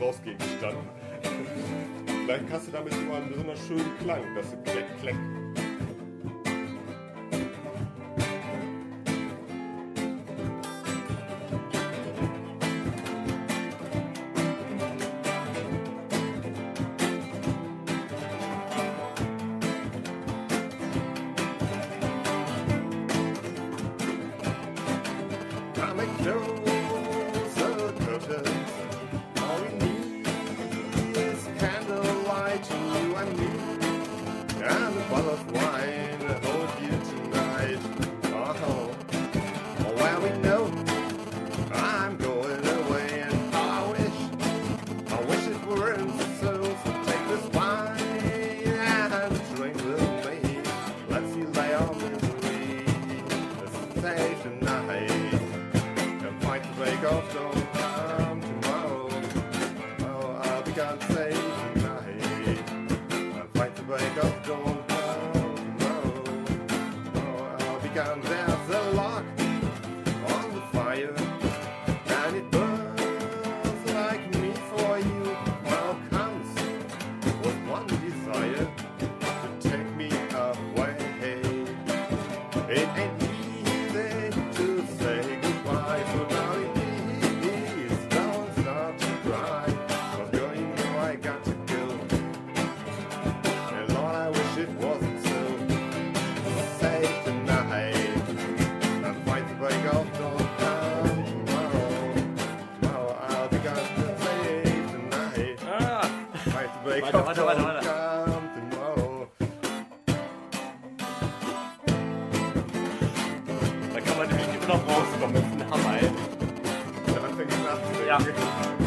Gebrauchsgegenstand. Vielleicht hast du damit sogar einen besonders schönen Klang, dass du kleck, kleck. Warte. Da kann man nämlich immer noch rauskommen mit dem Hammer, ey. Da anfängt es nachzudenken. Ja.